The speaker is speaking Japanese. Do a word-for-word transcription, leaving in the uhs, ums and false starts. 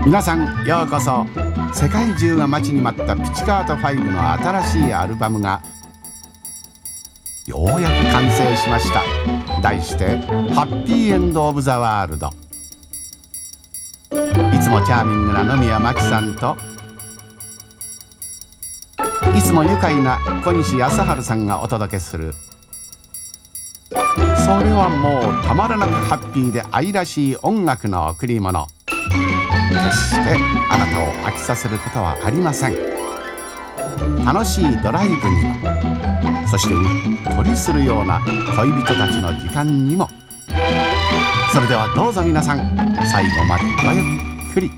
皆さんようこそ。世界中が待ちに待ったピチカートファイブの新しいアルバムがようやく完成しました。題してハッピーエンド・オブ・ザ・ワールド。いつもチャーミングな野宮真紀さんといつも愉快な小西康晴さんがお届けする、それはもうたまらなくハッピーで愛らしい音楽の贈り物。決してあなたを飽きさせることはありません。楽しいドライブにも、そしてうっとりするような恋人たちの時間にも。それではどうぞ皆さん、最後までごゆっくり。